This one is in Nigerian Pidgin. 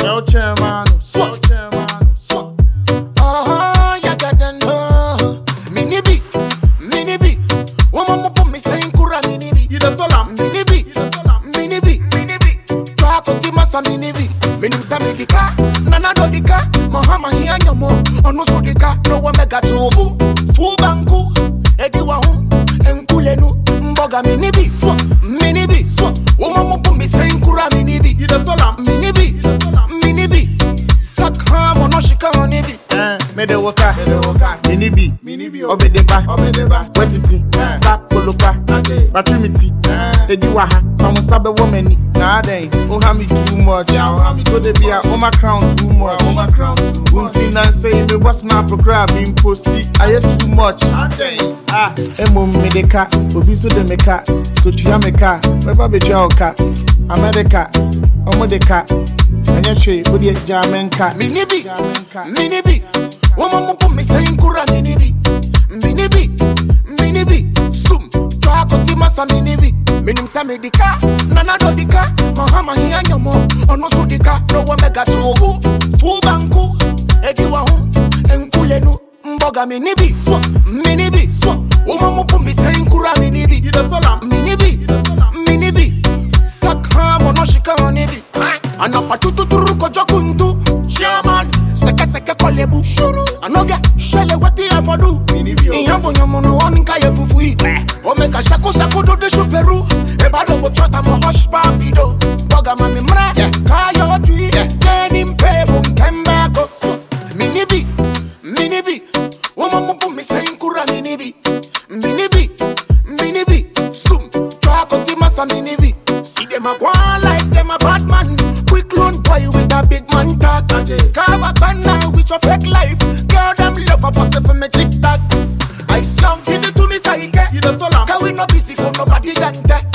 Swell chairman, swell chairman, swell. Ya got no. Mini B. Woman mo me saying kura mini B. You the fella, Mini B. Twa koti masa mini B. Minim sa me dika, nana do dika. Mohama hi anyomo, ono so dika. No one mega tubu. Fu banku, edi wa hum, enkulenu. Mboga mini B, mini B. Woman mo me saying kura mini B. you the fella, Mini B. Sakha mono shika mini B. me de woka, mini B, obedeba, wetiti, ka koloka, batrimiti, edi waha, mamusabe womani, na den, oh ha me too much, go de bia, oh my crown too much, unti na say me was na program being posted, I too much, emo me de ka, obi so de me ka, so tuya me ka, me ba be tuya oka, America, omo de ka, anya hwe, odi jamen ka, Mini B. Woman mo me saying kura mini B. Mini B. Sum. Twa koti masa mini B. Minim sa me dika, nana do dika. Mohama hi anyomo, ono so dika. No one mega tubu. Fu banku, edi wa hum, enkulenu. Mboga mini B. Woman mo me saying kura mini B. you the fella, Mini B. Sakha mono shika mini B. Anapa tututuru kojo kuntu. Chairman. Seke kolebu shuru anoga shele wati afodu inyambo nyamono oninka ye fufui omeka shako do de superu ebado bo chota mo hush babido boga mami mra kayo tui keni mpebo nkemba go so mini B woman mo me saying kura mini B sum twa konti masa mini B see them a go like them a bad man quick loan boy with a big man tag cover banana with your fake life girl them love a boss for me TikTok I see give it to me say you the fella, can we no busy for nobody jante